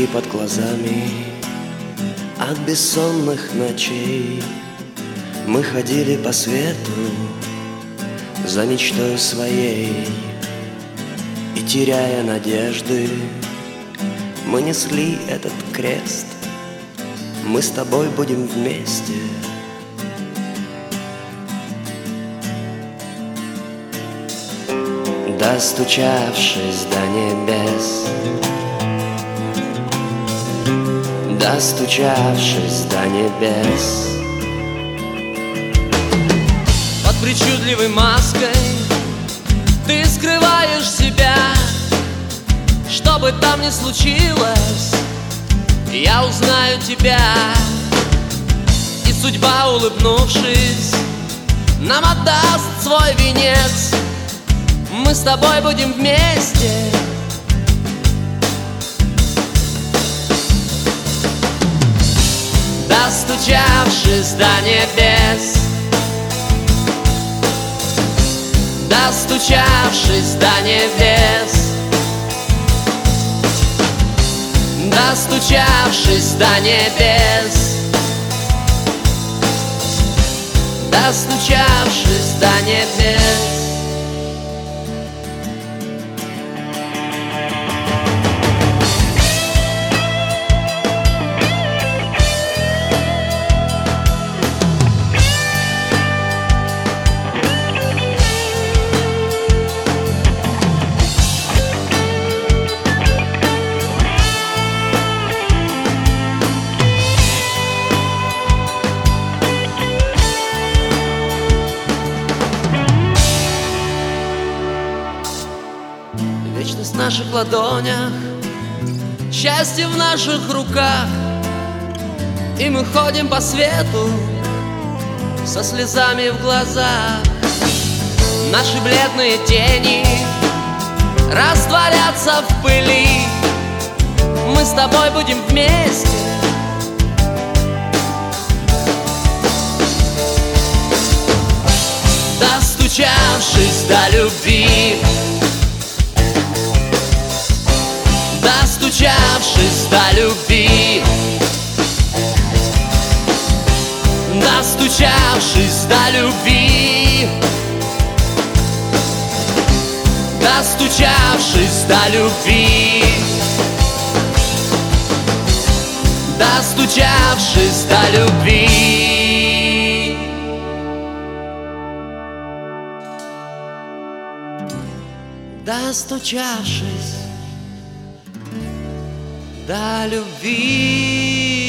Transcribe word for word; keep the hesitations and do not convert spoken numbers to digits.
под глазами от бессонных ночей. Мы ходили по свету за мечтой своей, и, теряя надежды, мы несли этот крест. Мы с тобой будем вместе. Достучавшись до небес, достучавшись до небес, под причудливой маской ты скрываешь себя. Что бы там ни случилось, я узнаю тебя. И судьба, улыбнувшись, нам отдаст свой венец. Мы с тобой будем вместе. Достучавшись до небес, достучавшись до небес, достучавшись до небес, достучавшись до небес. Вечность в наших ладонях, счастье в наших руках, и мы ходим по свету со слезами в глазах. Наши бледные тени растворятся в пыли. Мы с тобой будем вместе. Достучавшись до любви, достучавшись до любви, достучавшись до любви, достучавшись до любви, достучавшись до любви, достучавшись до любви.